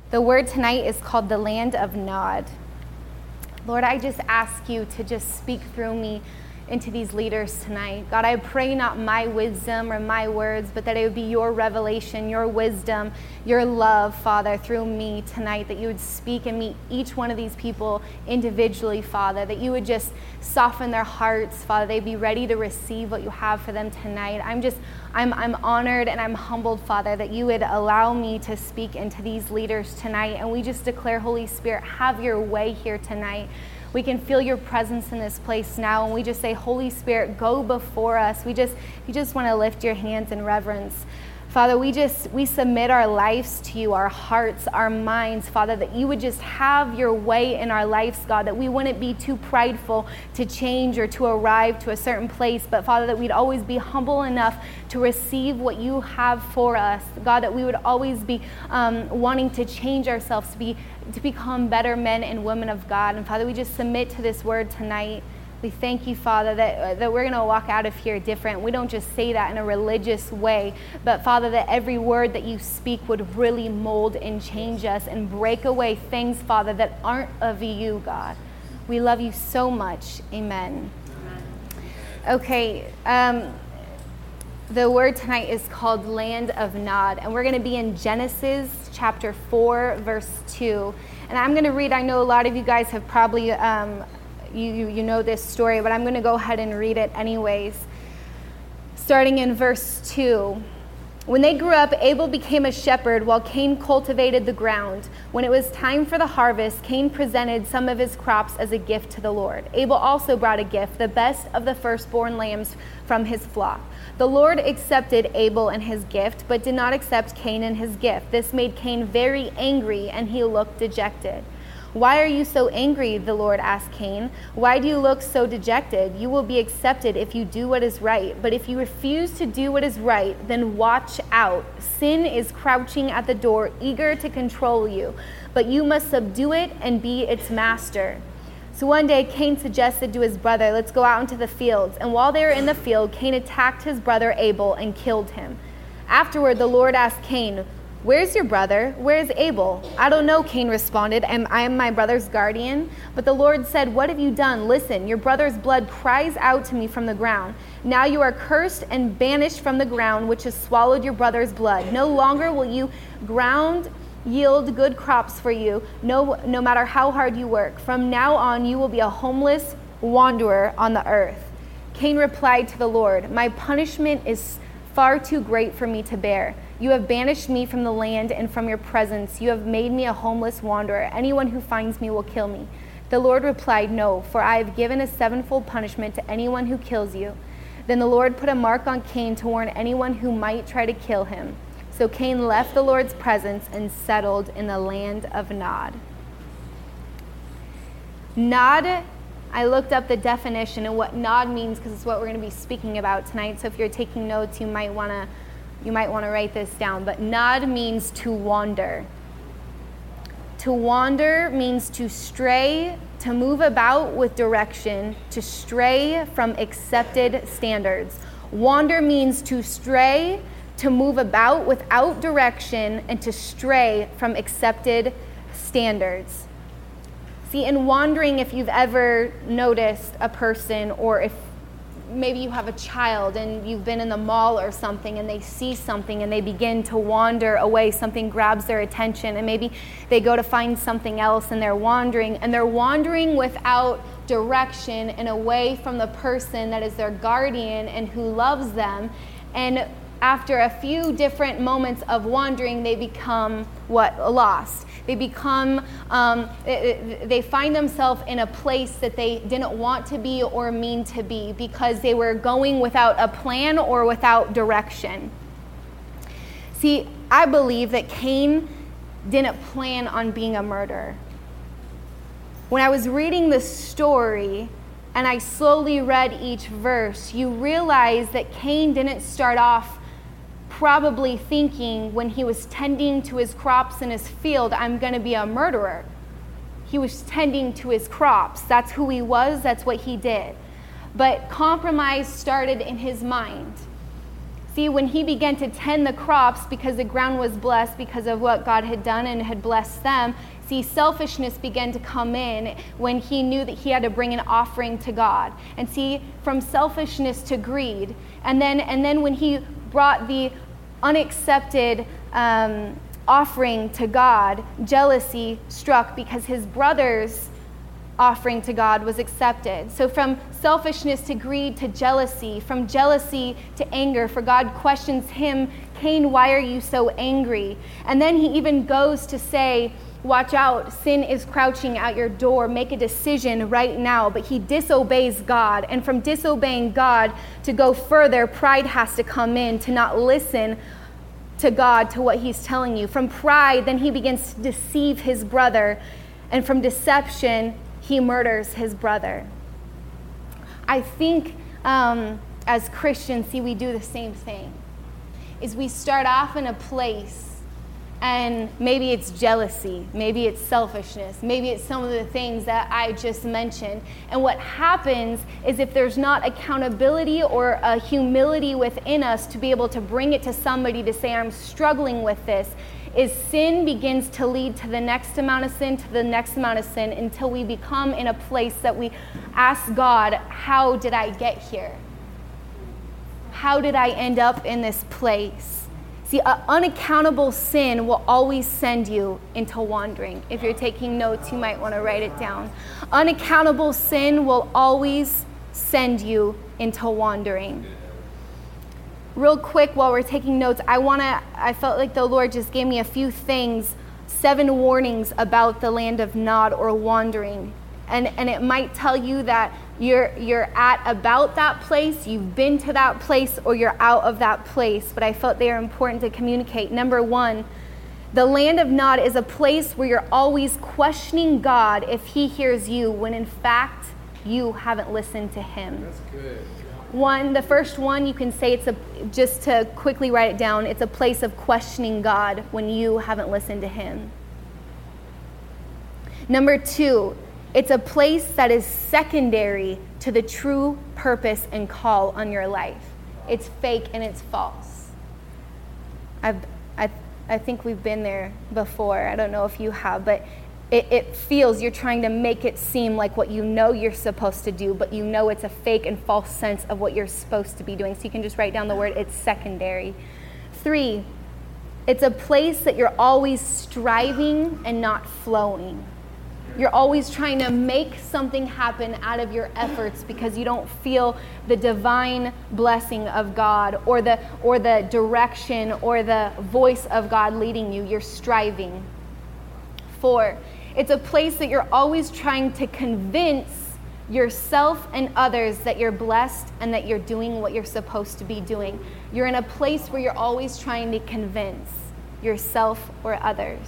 The word tonight is called the land of Nod. Lord, I just ask you to just speak through me into these leaders tonight. God, I pray not my wisdom or my words, but that it would be your revelation, your wisdom, your love, Father, through me tonight, that you would speak and meet each one of these people individually, Father, that you would just soften their hearts, Father. They'd be ready to receive what you have for them tonight. I'm honored and I'm humbled, Father, that you would allow me to speak into these leaders tonight. And we just declare, Holy Spirit, have your way here tonight. We can feel your presence in this place now, and we just say, Holy Spirit, go before us. You just want to lift your hands in reverence. Father, we submit our lives to you, our hearts, our minds, Father, that you would just have your way in our lives, God, that we wouldn't be too prideful to change or to arrive to a certain place, but Father, that we'd always be humble enough to receive what you have for us. God, that we would always be wanting to change ourselves, to become better men and women of God. And Father, we just submit to this word tonight. We thank you, Father, that we're going to walk out of here different. We don't just say that in a religious way, but Father, that every word that you speak would really mold and change us and break away things, Father, that aren't of you, God. We love you so much. Amen. Okay, the word tonight is called Land of Nod, and we're going to be in Genesis chapter 4, verse 2. And I'm going to read, I know a lot of you guys have probably you know this story, but I'm going to go ahead and read it anyways. Starting in verse 2. When they grew up, Abel became a shepherd while Cain cultivated the ground. When it was time for the harvest, Cain presented some of his crops as a gift to the Lord. Abel also brought a gift, the best of the firstborn lambs from his flock. The Lord accepted Abel and his gift, but did not accept Cain and his gift. This made Cain very angry, and he looked dejected. Why are you so angry? The Lord asked Cain. Why do you look so dejected? You will be accepted if you do what is right. But if you refuse to do what is right, then watch out. Sin is crouching at the door, eager to control you. But you must subdue it and be its master. So one day Cain suggested to his brother, let's go out into the fields. And while they were in the field, Cain attacked his brother Abel and killed him. Afterward, the Lord asked Cain, where's your brother? Where's Abel? I don't know, Cain responded. I am my brother's guardian. But the Lord said, what have you done? Listen, your brother's blood cries out to me from the ground. Now you are cursed and banished from the ground, which has swallowed your brother's blood. No longer will you ground yield good crops for you, no matter how hard you work. From now on, you will be a homeless wanderer on the earth. Cain replied to the Lord, my punishment is far too great for me to bear. You have banished me from the land and from your presence. You have made me a homeless wanderer. Anyone who finds me will kill me. The Lord replied, no, for I have given a sevenfold punishment to anyone who kills you. Then the Lord put a mark on Cain to warn anyone who might try to kill him. So Cain left the Lord's presence and settled in the land of Nod. Nod, I looked up the definition and what Nod means because it's what we're going to be speaking about tonight. So if you're taking notes, you might want to write this down. But Nod means to wander. To wander means to stray, to move about with direction, to stray from accepted standards. Wander means to stray, to move about without direction, and to stray from accepted standards. See, in wandering, if you've ever noticed a person, or if maybe you have a child and you've been in the mall or something and they see something and they begin to wander away, something grabs their attention and maybe they go to find something else and they're wandering without direction and away from the person that is their guardian and who loves them. And after a few different moments of wandering, they become lost. They become, they find themselves in a place that they didn't want to be or mean to be because they were going without a plan or without direction. See, I believe that Cain didn't plan on being a murderer. When I was reading the story and I slowly read each verse, you realize that Cain didn't start off probably thinking when he was tending to his crops in his field, I'm going to be a murderer. He was tending to his crops. That's who he was. That's what he did. But compromise started in his mind. See, when he began to tend the crops because the ground was blessed because of what God had done and had blessed them, see, selfishness began to come in when he knew that he had to bring an offering to God. And see, from selfishness to greed. And then when he brought the unaccepted offering to God, jealousy struck because his brother's offering to God was accepted. So from selfishness to greed to jealousy, from jealousy to anger, for God questions him, Cain, why are you so angry? And then he even goes to say, watch out, sin is crouching at your door, make a decision right now. But he disobeys God, and from disobeying God to go further, pride has to come in, to not listen to God, to what he's telling you. From pride, then he begins to deceive his brother, and from deception, he murders his brother. I think as Christians, see, we do the same thing. Is we start off in a place, and maybe it's jealousy, maybe it's selfishness, maybe it's some of the things that I just mentioned. And what happens is if there's not accountability or a humility within us to be able to bring it to somebody to say, I'm struggling with this, is sin begins to lead to the next amount of sin, to the next amount of sin, until we become in a place that we ask God, how did I get here? How did I end up in this place? See, unaccountable sin will always send you into wandering. If you're taking notes, you might want to write it down. Unaccountable sin will always send you into wandering. Real quick, while we're taking notes, I felt like the Lord just gave me a few things, 7 warnings about the land of Nod or wandering. And it might tell you that you're at about that place, you've been to that place, or you're out of that place. But I felt they are important to communicate. Number 1, the land of Nod is a place where you're always questioning God if he hears you, when in fact you haven't listened to him. That's good. The first one, you can say just to quickly write it down, it's a place of questioning God when you haven't listened to him. Number 2, it's a place that is secondary to the true purpose and call on your life. It's fake and it's false. I think we've been there before. I don't know if you have, but it feels you're trying to make it seem like what you know you're supposed to do, but you know it's a fake and false sense of what you're supposed to be doing. So you can just write down the word, it's secondary. 3, it's a place that you're always striving and not flowing. You're always trying to make something happen out of your efforts because you don't feel the divine blessing of God or the direction or the voice of God leading you. You're striving. 4, it's a place that you're always trying to convince yourself and others that you're blessed and that you're doing what you're supposed to be doing. You're in a place where you're always trying to convince yourself or others.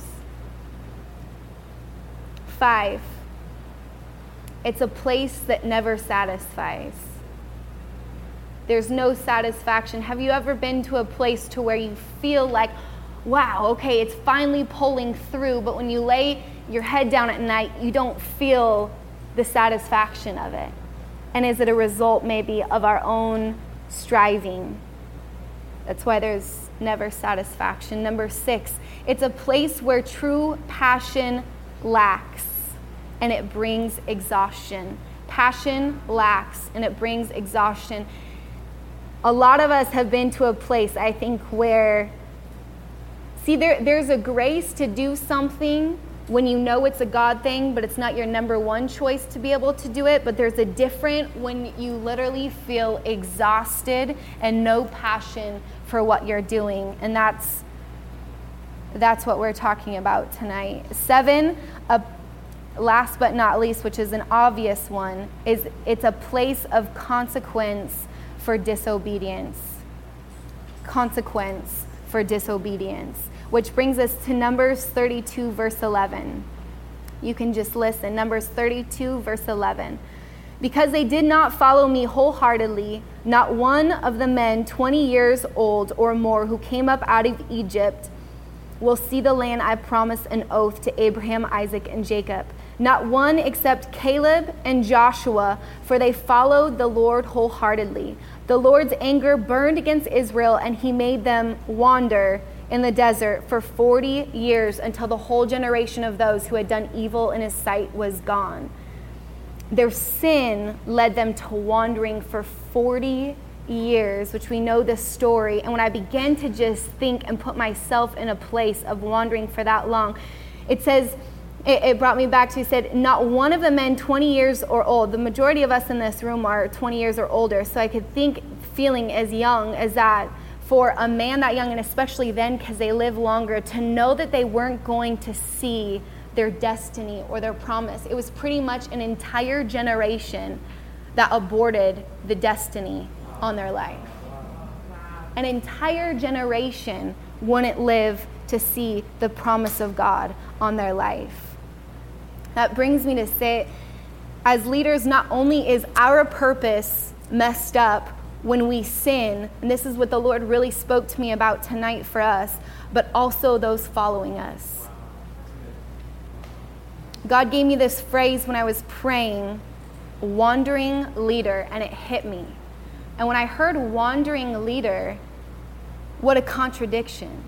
5, it's a place that never satisfies. There's no satisfaction. Have you ever been to a place to where you feel like, wow, okay, it's finally pulling through, but when you lay your head down at night, you don't feel the satisfaction of it? And is it a result maybe of our own striving? That's why there's never satisfaction. Number 6, it's a place where true passion lacks and it brings exhaustion. Passion lacks and it brings exhaustion. A lot of us have been to a place, I think, where, see, there's a grace to do something when you know it's a God thing, but it's not your number 1 choice to be able to do it. But there's a different when you literally feel exhausted and no passion for what you're doing. And that's what we're talking about tonight. 7, last but not least, which is an obvious one, is it's a place of consequence for disobedience. Consequence for disobedience. Which brings us to Numbers 32, verse 11. You can just listen. Numbers 32, verse 11. Because they did not follow me wholeheartedly, not one of the men 20 years old or more who came up out of Egypt will see the land I promised an oath to Abraham, Isaac, and Jacob. Not one except Caleb and Joshua, for they followed the Lord wholeheartedly. The Lord's anger burned against Israel, and he made them wander in the desert for 40 years until the whole generation of those who had done evil in his sight was gone. Their sin led them to wandering for 40 years, which we know this story. And when I began to just think and put myself in a place of wandering for that long, it says, it brought me back to, he said, not one of the men 20 years or old, the majority of us in this room are 20 years or older, so I could think, feeling as young as that, for a man that young, and especially then because they live longer, to know that they weren't going to see their destiny or their promise. It was pretty much an entire generation that aborted the destiny on their life. An entire generation wouldn't live to see the promise of God on their life. That brings me to say, as leaders, not only is our purpose messed up when we sin, and this is what the Lord really spoke to me about tonight for us, but also those following us. God gave me this phrase when I was praying, wandering leader, and it hit me. And when I heard wandering leader, what a contradiction.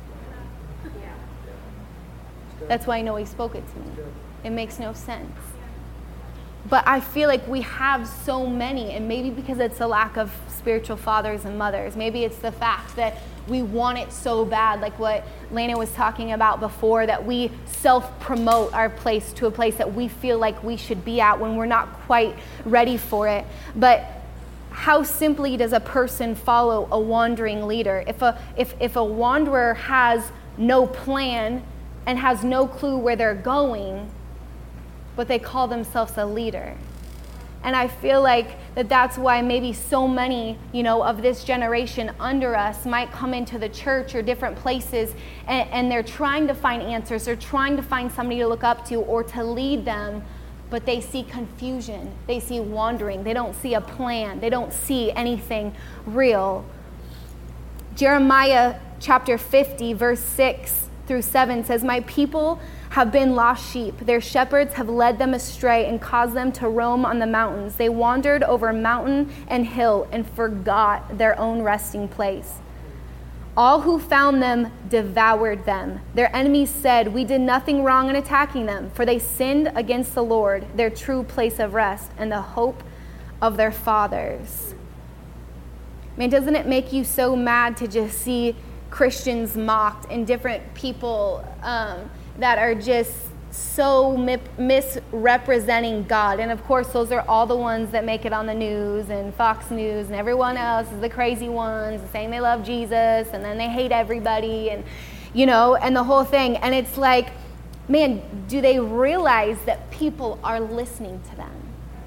That's why I know he spoke it to me. It makes no sense. But I feel like we have so many, and maybe because it's a lack of spiritual fathers and mothers, maybe it's the fact that we want it so bad, like what Lena was talking about before, that we self-promote our place to a place that we feel like we should be at when we're not quite ready for it. But how simply does a person follow a wandering leader? If a wanderer has no plan and has no clue where they're going, but they call themselves a leader. And I feel like that's why maybe so many, of this generation under us might come into the church or different places, and they're trying to find answers. They're trying to find somebody to look up to or to lead them, but they see confusion. They see wandering. They don't see a plan. They don't see anything real. Jeremiah chapter 50, verse 6 through 7 says, my people have been lost sheep. Their shepherds have led them astray and caused them to roam on the mountains. They wandered over mountain and hill and forgot their own resting place. All who found them devoured them. Their enemies said, we did nothing wrong in attacking them, for they sinned against the Lord, their true place of rest, and the hope of their fathers. Man, doesn't it make you so mad to just see Christians mocked and different people that are just so misrepresenting God? And of course, those are all the ones that make it on the news and Fox News, and everyone else is the crazy ones saying they love Jesus and then they hate everybody, and and the whole thing. And it's like, man, do they realize that people are listening to them?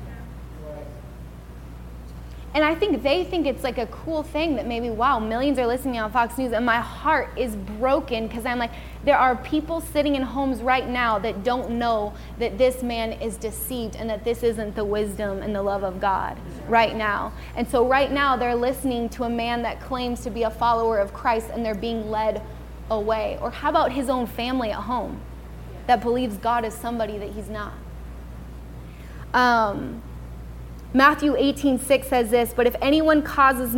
And I think they think it's like a cool thing that maybe, wow, millions are listening on Fox News. And my heart is broken because I'm like, there are people sitting in homes right now that don't know that this man is deceived and that this isn't the wisdom and the love of God right now. And so right now they're listening to a man that claims to be a follower of Christ, and they're being led away. Or how about his own family at home that believes God is somebody that he's not? Matthew 18:6 says this, but if anyone causes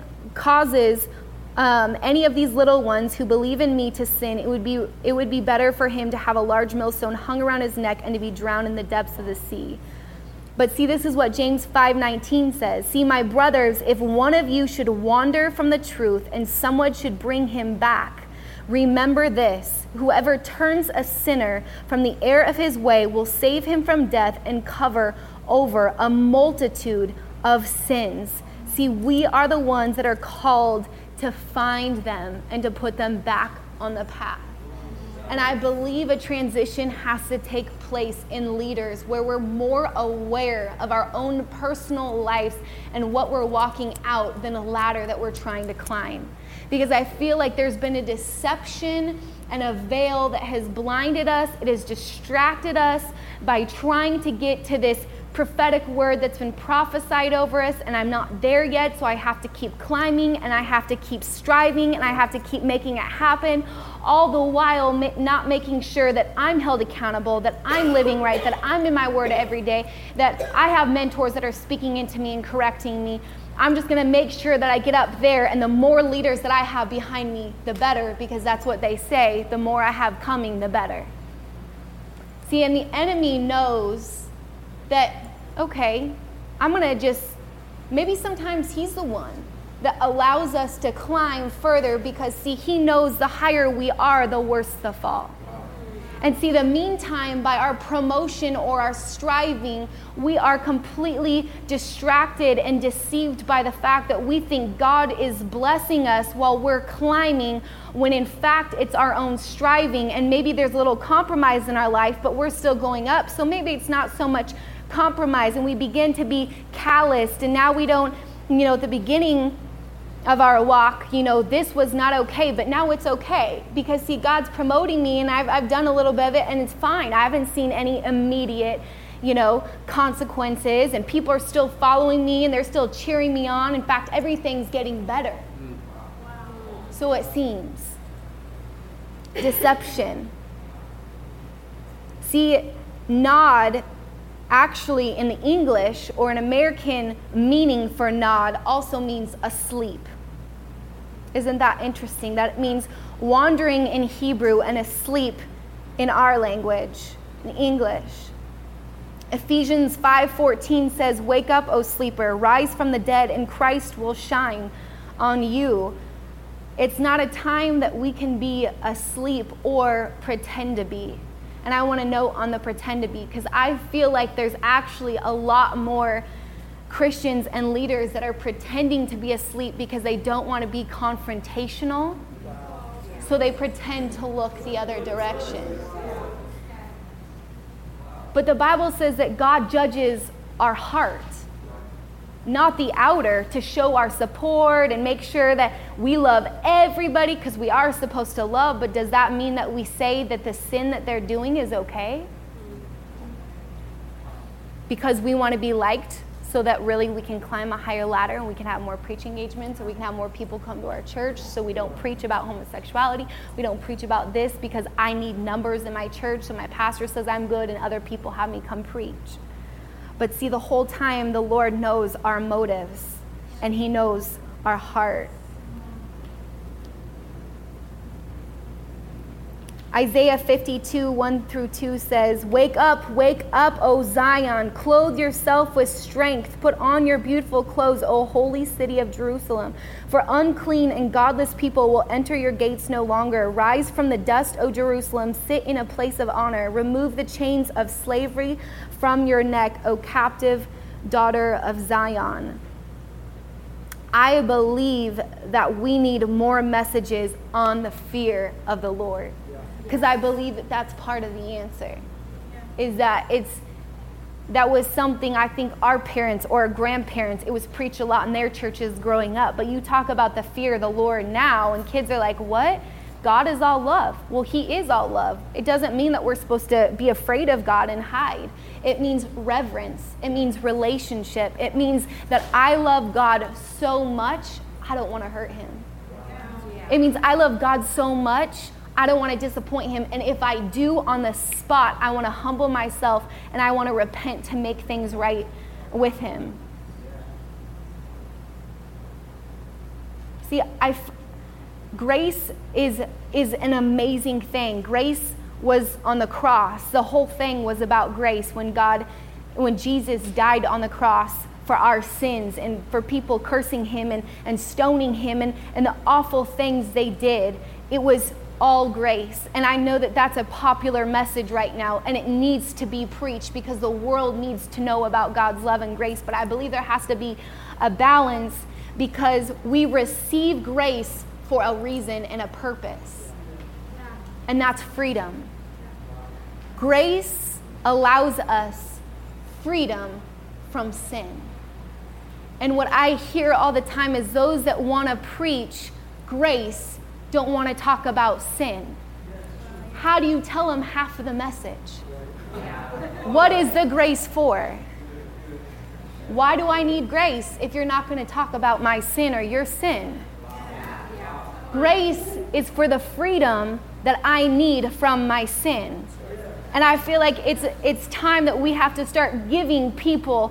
any of these little ones who believe in me to sin, it would be better for him to have a large millstone hung around his neck and to be drowned in the depths of the sea. But see, this is what James 5:19 says. See, my brothers, if one of you should wander from the truth and someone should bring him back, remember this, whoever turns a sinner from the error of his way will save him from death and cover over a multitude of sins. See, we are the ones that are called to find them and to put them back on the path. And I believe a transition has to take place in leaders where we're more aware of our own personal lives and what we're walking out than a ladder that we're trying to climb. Because I feel like there's been a deception and a veil that has blinded us. It has distracted us by trying to get to this prophetic word that's been prophesied over us, and I'm not there yet, so I have to keep climbing, and I have to keep striving, and I have to keep making it happen, all the while not making sure that I'm held accountable, that I'm living right, that I'm in my word every day, that I have mentors that are speaking into me and correcting me. I'm just going to make sure that I get up there, and the more leaders that I have behind me, the better, because that's what they say. The more I have coming, the better. See, and the enemy knows that, okay, I'm going to just, maybe sometimes he's the one that allows us to climb further because, see, he knows the higher we are, the worse the fall. And see, the meantime, by our promotion or our striving, we are completely distracted and deceived by the fact that we think God is blessing us while we're climbing, when in fact it's our own striving. And maybe there's a little compromise in our life, but we're still going up. So maybe it's not so much compromise, and we begin to be calloused. And now we don't, at the beginning of our walk, this was not okay, but now it's okay, because see, God's promoting me, and I've done a little bit of it, and it's fine. I haven't seen any immediate, consequences, and people are still following me, and they're still cheering me on. In fact, everything's getting better. So it seems. Deception. See, nod, actually in the English or an American meaning for nod, also means asleep. Isn't that interesting? That means wandering in Hebrew and asleep in our language, in English. Ephesians 5:14 says, "Wake up, O sleeper, rise from the dead, and Christ will shine on you." It's not a time that we can be asleep or pretend to be. And I want to note on the pretend to be, because I feel like there's actually a lot more Christians and leaders that are pretending to be asleep because they don't want to be confrontational. So they pretend to look the other direction. But the Bible says that God judges our heart, not the outer, to show our support and make sure that we love everybody, because we are supposed to love. But does that mean that we say that the sin that they're doing is okay? Because we want to be liked, so that really we can climb a higher ladder and we can have more preaching engagements, or we can have more people come to our church, so we don't preach about homosexuality. We don't preach about this because I need numbers in my church, so my pastor says I'm good and other people have me come preach. But see, the whole time the Lord knows our motives, and he knows our heart. Isaiah 52:1-2 says, wake up, O Zion, clothe yourself with strength, put on your beautiful clothes, O holy city of Jerusalem. For unclean and godless people will enter your gates no longer. Rise from the dust, O Jerusalem, sit in a place of honor. Remove the chains of slavery from your neck, O captive daughter of Zion. I believe that we need more messages on the fear of the Lord. Because I believe that that's part of the answer, is that that was something I think our parents or our grandparents, it was preached a lot in their churches growing up. But you talk about the fear of the Lord now, and kids are like, what? God is all love. Well, he is all love. It doesn't mean that we're supposed to be afraid of God and hide. It means reverence. It means relationship. It means that I love God so much, I don't want to hurt him. It means I love God so much, I don't want to disappoint him. And if I do, on the spot, I want to humble myself and I want to repent to make things right with him. See, grace is an amazing thing. Grace was on the cross. The whole thing was about grace. When Jesus died on the cross for our sins and for people cursing him and stoning him and the awful things they did, it was all grace. And I know that that's a popular message right now, and it needs to be preached because the world needs to know about God's love and grace. But I believe there has to be a balance, because we receive grace for a reason and a purpose, and that's freedom. Grace allows us freedom from sin. And what I hear all the time is those that want to preach grace don't want to talk about sin. How do you tell them half of the message? What is the grace for? Why do I need grace if you're not going to talk about my sin or your sin? Grace is for the freedom that I need from my sin. And I feel like it's time that we have to start giving people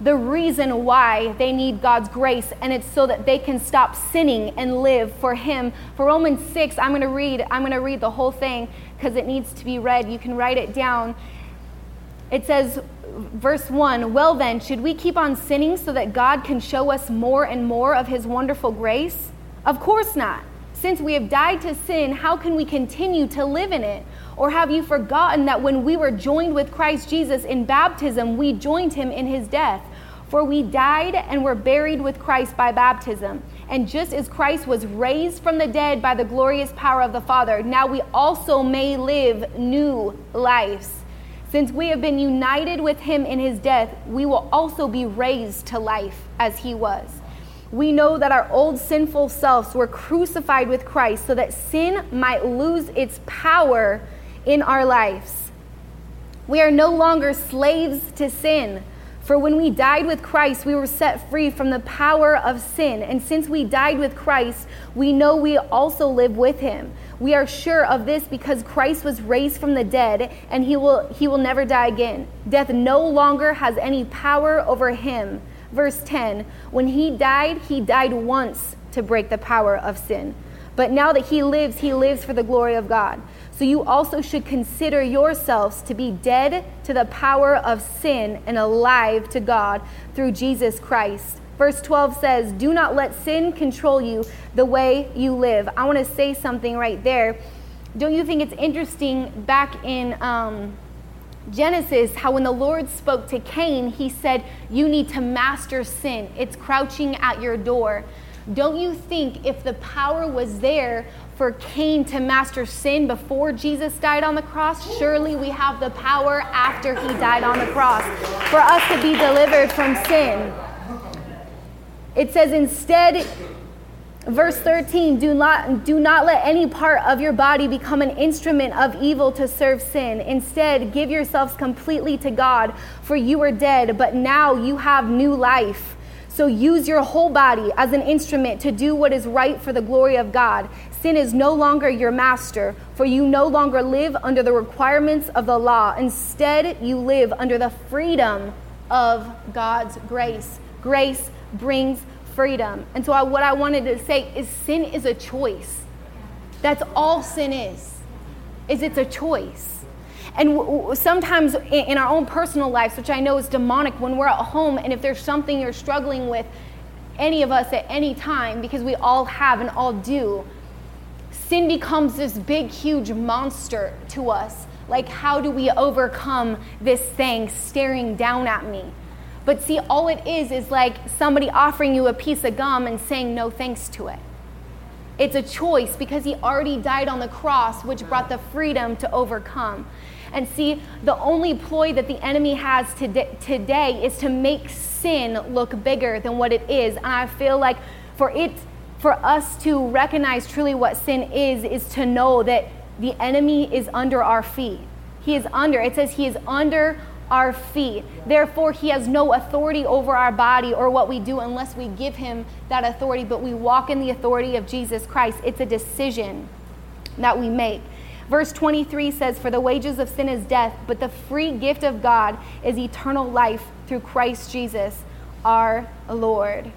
the reason why they need God's grace, and it's so that they can stop sinning and live for him. For Romans 6, I'm going to read the whole thing because it needs to be read. You can write it down. It says, verse 1, well then, should we keep on sinning so that God can show us more and more of his wonderful grace? Of course not. Since we have died to sin, how can we continue to live in it? Or have you forgotten that when we were joined with Christ Jesus in baptism, we joined him in his death? For we died and were buried with Christ by baptism. And just as Christ was raised from the dead by the glorious power of the Father, now we also may live new lives. Since we have been united with him in his death, we will also be raised to life as he was. We know that our old sinful selves were crucified with Christ so that sin might lose its power in our lives. We are no longer slaves to sin. For when we died with Christ, we were set free from the power of sin. And since we died with Christ, we know we also live with him. We are sure of this because Christ was raised from the dead, and he will never die again. Death no longer has any power over him. Verse 10, when he died once to break the power of sin. But now that he lives for the glory of God. So you also should consider yourselves to be dead to the power of sin and alive to God through Jesus Christ. Verse 12 says, do not let sin control you the way you live. I want to say something right there. Don't you think it's interesting back in Genesis, how when the Lord spoke to Cain, he said, you need to master sin. It's crouching at your door. Don't you think if the power was there for Cain to master sin before Jesus died on the cross, surely we have the power after he died on the cross for us to be delivered from sin. It says instead, verse 13, do not let any part of your body become an instrument of evil to serve sin. Instead, give yourselves completely to God, for you were dead, but now you have new life. So use your whole body as an instrument to do what is right for the glory of God. Sin is no longer your master, for you no longer live under the requirements of the law. Instead, you live under the freedom of God's grace. Grace brings freedom. And so what I wanted to say is sin is a choice. That's all sin is it's a choice. And sometimes in our own personal lives, which I know is demonic, when we're at home and if there's something you're struggling with, any of us at any time, because we all have and all do, sin becomes this big, huge monster to us. Like, how do we overcome this thing staring down at me? But see, all it is like somebody offering you a piece of gum and saying no thanks to it. It's a choice because he already died on the cross, which brought the freedom to overcome. And see, the only ploy that the enemy has today is to make sin look bigger than what it is. And I feel like for us to recognize truly what sin is to know that the enemy is under our feet. It says he is under our feet. Therefore, he has no authority over our body or what we do unless we give him that authority. But we walk in the authority of Jesus Christ. It's a decision that we make. Verse 23 says, for the wages of sin is death, but the free gift of God is eternal life through Christ Jesus, our Lord.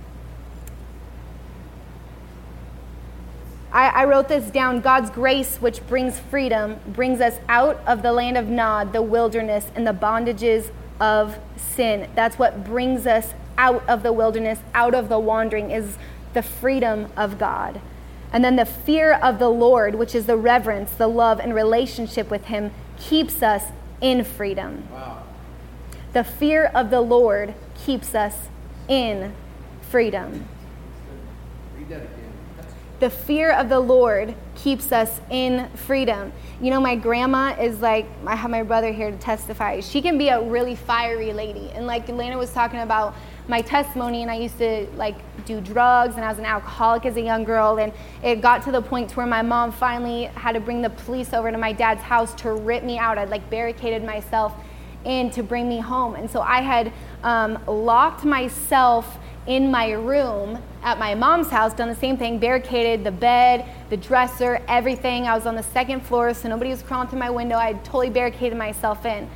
I wrote this down. God's grace, which brings freedom, brings us out of the land of Nod, the wilderness, and the bondages of sin. That's what brings us out of the wilderness, out of the wandering, is the freedom of God. And then the fear of the Lord, which is the reverence, the love, and relationship with him, keeps us in freedom. Wow. The fear of the Lord keeps us in freedom. Read that again. The fear of the Lord keeps us in freedom. You know, my grandma is like, I have my brother here to testify. She can be a really fiery lady. And like Elena was talking about my testimony, and I used to like do drugs, and I was an alcoholic as a young girl, and it got to the point to where my mom finally had to bring the police over to my dad's house to rip me out. I'd like barricaded myself in to bring me home. And so I had locked myself in my room at my mom's house, done the same thing, barricaded the bed, the dresser, everything. I was on the second floor, so nobody was crawling through my window. I had totally barricaded myself in.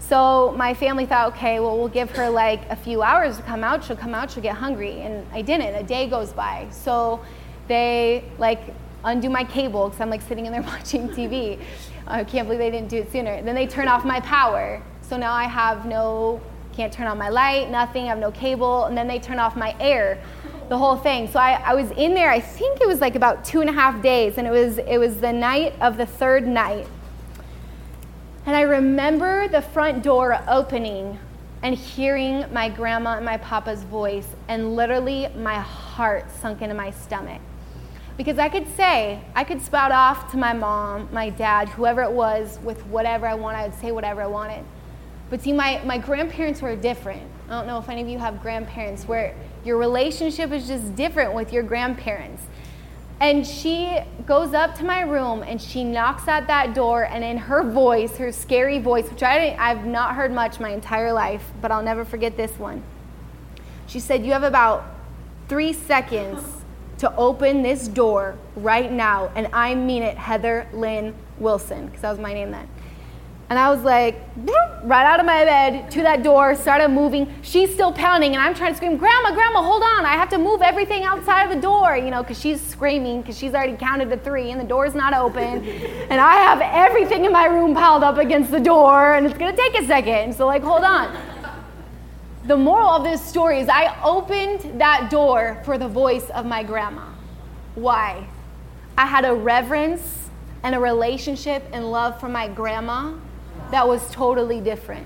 So my family thought, okay, well, we'll give her like a few hours to come out. She'll come out, she'll get hungry. And I didn't. A day goes by. So they like undo my cable because I'm like sitting in there watching TV. I can't believe they didn't do it sooner. Then they turn off my power. So now I have can't turn on my light, nothing, I have no cable. And then they turn off my air, the whole thing. So I was in there, I think it was like about 2.5 days. And it was the night of the third night. And I remember the front door opening and hearing my grandma and my papa's voice, and literally my heart sunk into my stomach. Because I could spout off to my mom, my dad, whoever it was, with whatever I wanted. I would say whatever I wanted. But see, my grandparents were different. I don't know if any of you have grandparents where your relationship is just different with your grandparents. And she goes up to my room and she knocks at that door, and in her voice, her scary voice, which I've not heard much my entire life, but I'll never forget this one. She said, "You have about 3 seconds to open this door right now, and I mean it, Heather Lynn Wilson," because that was my name then. And I was like, right out of my bed to that door, started moving. She's still pounding, and I'm trying to scream, Grandma, hold on. I have to move everything outside of the door, because she's screaming, because she's already counted to 3, and the door's not open. And I have everything in my room piled up against the door, and it's going to take a second. So, hold on. The moral of this story is I opened that door for the voice of my grandma. Why? I had a reverence and a relationship and love for my grandma that was totally different.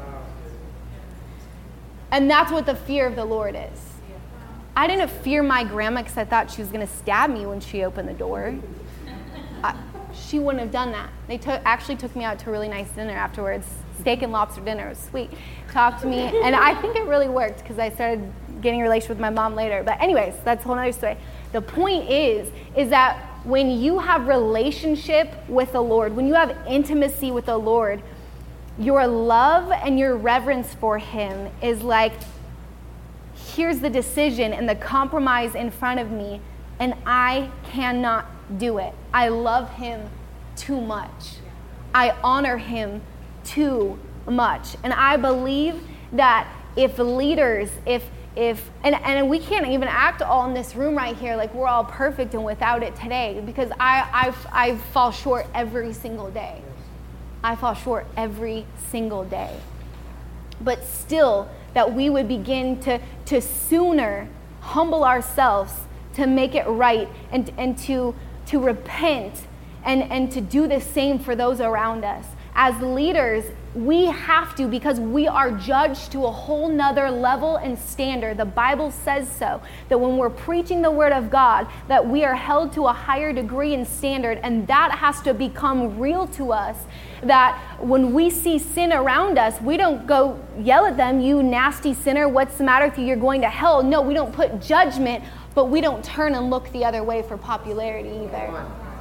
And that's what the fear of the Lord is. I didn't fear my grandma because I thought she was going to stab me when she opened the door. She wouldn't have done that. They actually took me out to a really nice dinner afterwards. Steak and lobster dinner. It was sweet. Talked to me. And I think it really worked because I started getting a relationship with my mom later. But anyways, that's a whole other story. The point is that when you have relationship with the Lord, when you have intimacy with the Lord, your love and your reverence for him is like, here's the decision and the compromise in front of me, and I cannot do it. I love him too much. I honor him too much. And I believe that if leaders, and we can't even act all in this room right here like we're all perfect and without it today, because I fall short every single day. I fall short every single day. But still, that we would begin to sooner humble ourselves to make it right, and to repent and to do the same for those around us. As leaders, we have to, because we are judged to a whole nother level and standard. The Bible says so, that when we're preaching the word of God, that we are held to a higher degree and standard, and that has to become real to us, that when we see sin around us, we don't go yell at them, "You nasty sinner, what's the matter with you? You're going to hell." No, we don't put judgment, but we don't turn and look the other way for popularity either.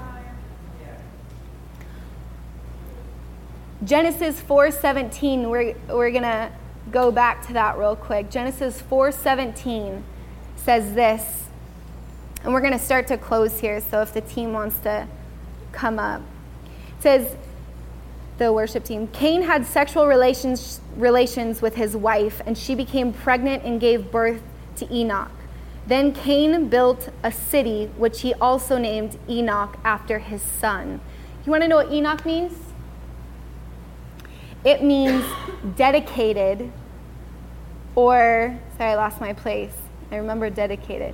Genesis 4:17, we're going to go back to that real quick. Genesis 4:17 says this, and we're going to start to close here, so if the team wants to come up. It says, the worship team, Cain had sexual relations with his wife, and she became pregnant and gave birth to Enoch. Then Cain built a city, which he also named Enoch after his son. You want to know what Enoch means? It means dedicated, or, sorry, I lost my place. I remember dedicated.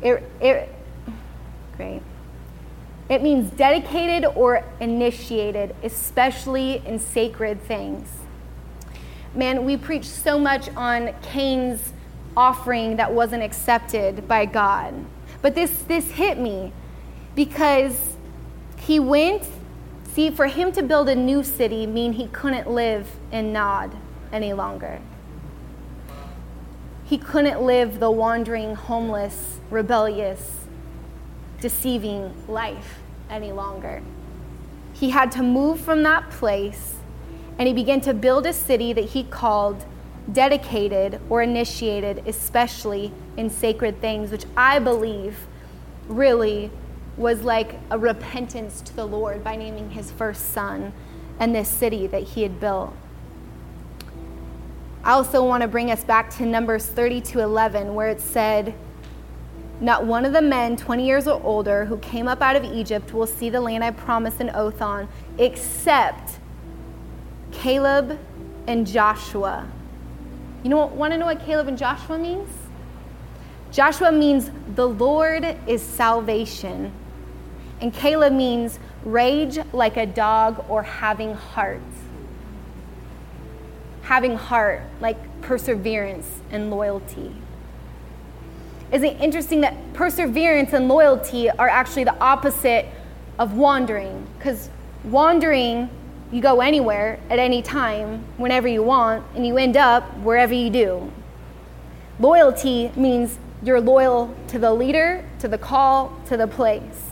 Great. It means dedicated or initiated, especially in sacred things. Man, we preach so much on Cain's offering that wasn't accepted by God. But this hit me because he went. See, for him to build a new city mean he couldn't live in Nod any longer. He couldn't live the wandering, homeless, rebellious, deceiving life any longer. He had to move from that place, and he began to build a city that he called dedicated or initiated, especially in sacred things, which I believe really was like a repentance to the Lord by naming his first son and this city that he had built. I also want to bring us back to Numbers 30-11, where it said, not one of the men 20 years or older who came up out of Egypt will see the land I promised an oath on, except Caleb and Joshua. Want to know what Caleb and Joshua means? Joshua means the Lord is salvation. And Caleb means rage like a dog or having heart. Having heart, like perseverance and loyalty. Isn't it interesting that perseverance and loyalty are actually the opposite of wandering? Because wandering, you go anywhere at any time, whenever you want, and you end up wherever you do. Loyalty means you're loyal to the leader, to the call, to the place.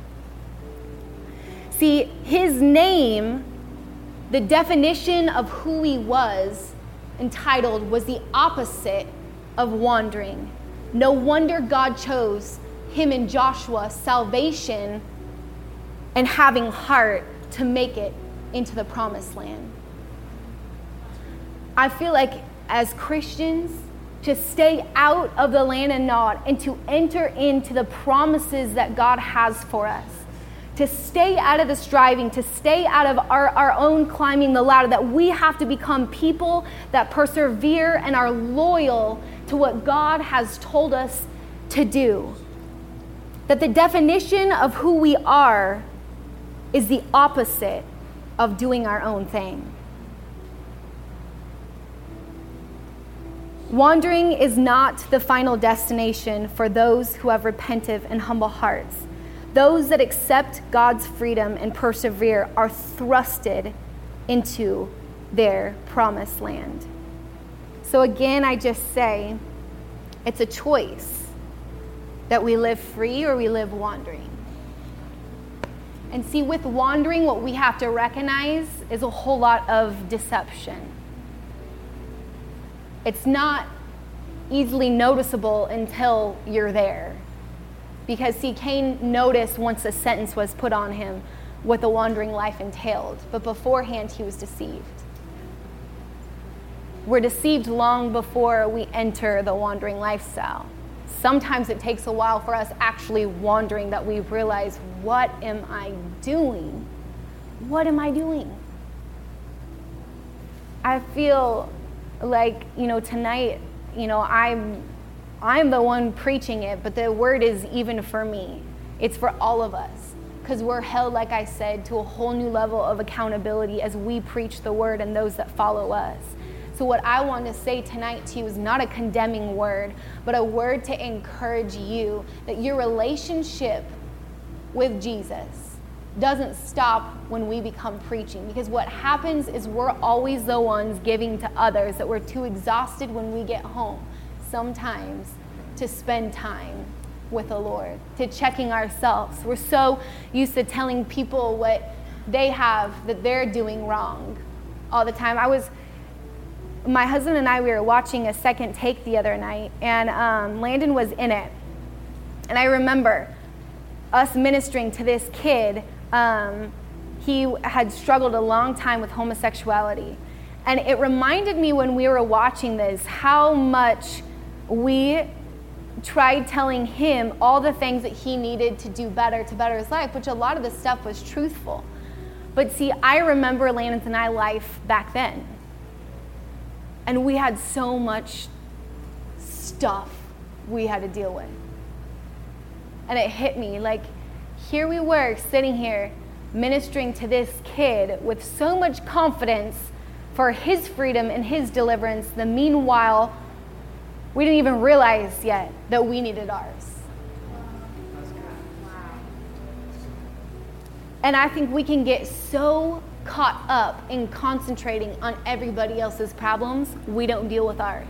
See, his name, the definition of who he was entitled, was the opposite of wandering. No wonder God chose him and Joshua salvation and having heart to make it into the promised land. I feel like as Christians, to stay out of the land of Nod and to enter into the promises that God has for us, to stay out of the striving, to stay out of our own climbing the ladder, that we have to become people that persevere and are loyal to what God has told us to do. That the definition of who we are is the opposite of doing our own thing. Wandering is not the final destination for those who have repentive and humble hearts. Those that accept God's freedom and persevere are thrusted into their promised land. So again, I just say, it's a choice that we live free or we live wandering. And see, with wandering, what we have to recognize is a whole lot of deception. It's not easily noticeable until you're there. Because, see, Cain noticed once a sentence was put on him what the wandering life entailed. But beforehand, he was deceived. We're deceived long before we enter the wandering lifestyle. Sometimes it takes a while for us actually wandering that we realize, what am I doing? What am I doing? I feel like, tonight, I'm the one preaching it, but the word is even for me. It's for all of us. Because we're held, like I said, to a whole new level of accountability as we preach the word and those that follow us. So what I want to say tonight to you is not a condemning word, but a word to encourage you that your relationship with Jesus doesn't stop when we become preaching. Because what happens is we're always the ones giving to others, that we're too exhausted when we get home sometimes to spend time with the Lord, to checking ourselves. We're so used to telling people what they have that they're doing wrong all the time. My husband and I, we were watching A Second Take the other night, and Landon was in it. And I remember us ministering to this kid. He had struggled a long time with homosexuality. And it reminded me when we were watching this how much we tried telling him all the things that he needed to do better to better his life, which a lot of the stuff was truthful. But see, I remember Landon's and I life back then. And we had so much stuff we had to deal with. And it hit me, like, here we were sitting here ministering to this kid with so much confidence for his freedom and his deliverance. The meanwhile, we didn't even realize yet that we needed ours. And I think we can get so caught up in concentrating on everybody else's problems, we don't deal with ours.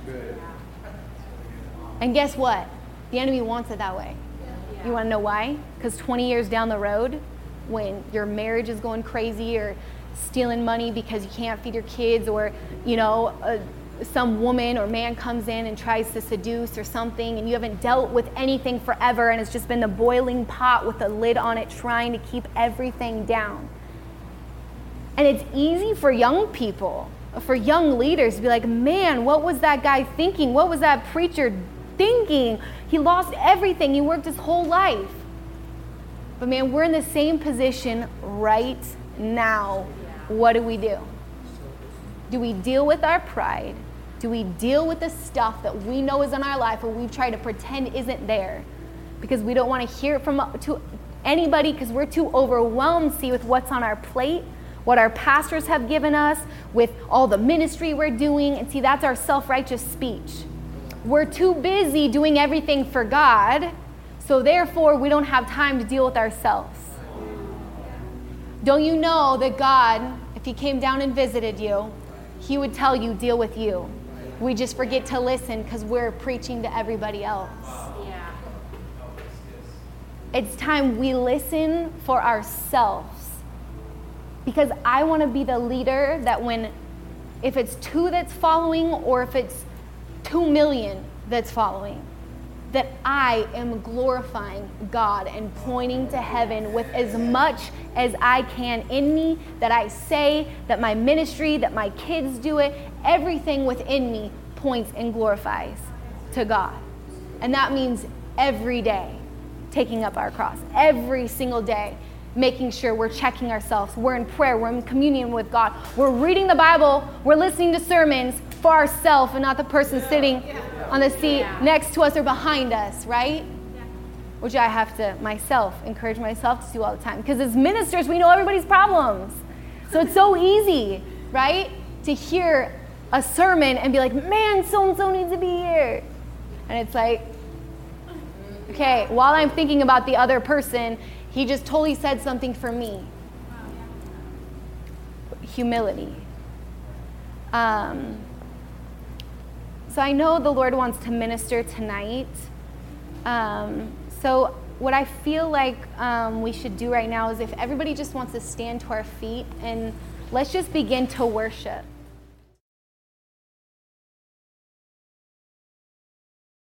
And guess what? The enemy wants it that way. You want to know why? Because 20 years down the road, when your marriage is going crazy, or stealing money because you can't feed your kids, or some woman or man comes in and tries to seduce or something, and you haven't dealt with anything forever, and it's just been a boiling pot with a lid on it trying to keep everything down. And it's easy for young people, for young leaders to be like, man, what was that guy thinking? What was that preacher thinking? He lost everything. He worked his whole life. But man, we're in the same position right now. What do? Do we deal with our pride? Do we deal with the stuff that we know is in our life or we try to pretend isn't there because we don't want to hear it from to anybody because we're too overwhelmed, see, with what's on our plate, what our pastors have given us, with all the ministry we're doing, and see, that's our self-righteous speech. We're too busy doing everything for God, so therefore we don't have time to deal with ourselves. Don't you know that God, if he came down and visited you, he would tell you, deal with you. We just forget to listen because we're preaching to everybody else. Yeah. It's time we listen for ourselves. Because I want to be the leader that if it's 2 that's following or if it's 2 million that's following, that I am glorifying God and pointing to heaven with as much as I can in me, that I say, that my ministry, that my kids do it, everything within me points and glorifies to God. And that means every day taking up our cross, every single day, making sure we're checking ourselves, we're in prayer, we're in communion with God, we're reading the Bible, we're listening to sermons for ourselves and not the person sitting on the seat next to us or behind us, right? Which I have to myself encourage myself to do all the time. Because as ministers, we know everybody's problems. So it's so easy, right? To hear a sermon and be like, man, so-and-so needs to be here. And it's like, okay, while I'm thinking about the other person, he just totally said something for me. Humility. So I know the Lord wants to minister tonight. So what I feel like we should do right now is if everybody just wants to stand to our feet and let's just begin to worship.